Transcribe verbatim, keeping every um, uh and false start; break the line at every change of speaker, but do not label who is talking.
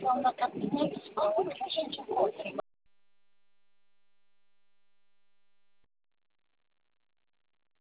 São uma capinha de escola que a gente encontra